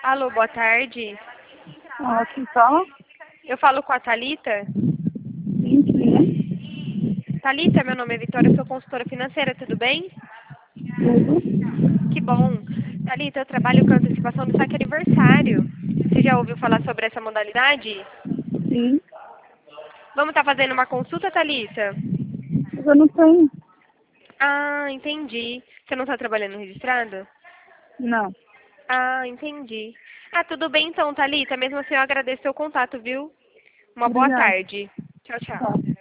Alô, boa tarde. Ah, quem fala? Eu falo com a Thalita. Sim, sim. Thalita, meu nome é Vitória, eu sou consultora financeira, tudo bem? Tudo? Que bom. Thalita, eu trabalho com antecipação do saque aniversário. Você já ouviu falar sobre essa modalidade? Sim. Vamos estar fazendo uma consulta, Thalita? Mas eu não tenho. Ah, entendi. Você não está trabalhando registrado? Não. Ah, entendi. Ah, tudo bem então, Thalita. Mesmo assim, eu agradeço seu contato, viu? Uma boa Obrigada. tarde. Tchau, tchau. Tá.